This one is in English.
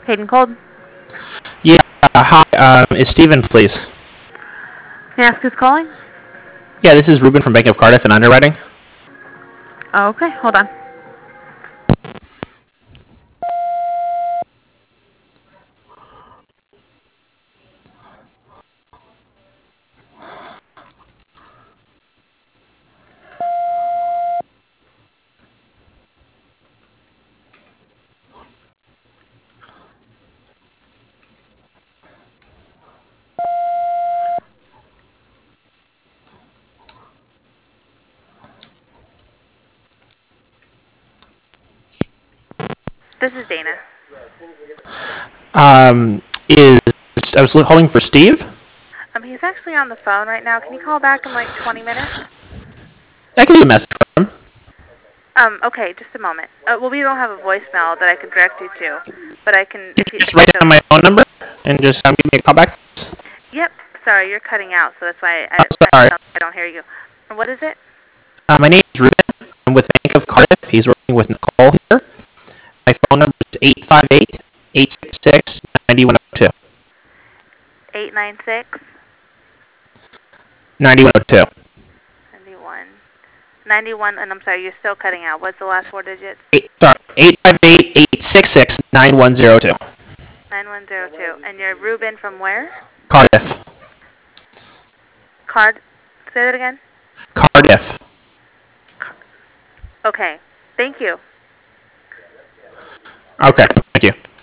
Hayden Cold. Yeah, hi. Is Steven, please? May I ask who's calling? Yeah, this is Ruben from Bank of Cardiff in underwriting. Oh, okay, hold on. This is Dana. Is I was holding for Steve. He's actually on the phone right now. Can you call back in like 20 minutes? I can leave a message for him. Okay, just a moment. Well, we don't have a voicemail that I can direct you to, but I can. You can just write down my phone number and just give me a call back. Yep. Sorry, you're cutting out, so that's why Sorry. I don't hear you. What is it? My name is Ruben. I'm with Bank of Cardiff. He's working with Nicole here. My phone number is 858-866-9102. 896 9102. 91 91. And I'm sorry, you're still cutting out. What's the last four digits? 858-866-9102. 9102. And you're Ruben from where? Cardiff. Say that again. Cardiff. Okay. Thank you. Okay. Thank you.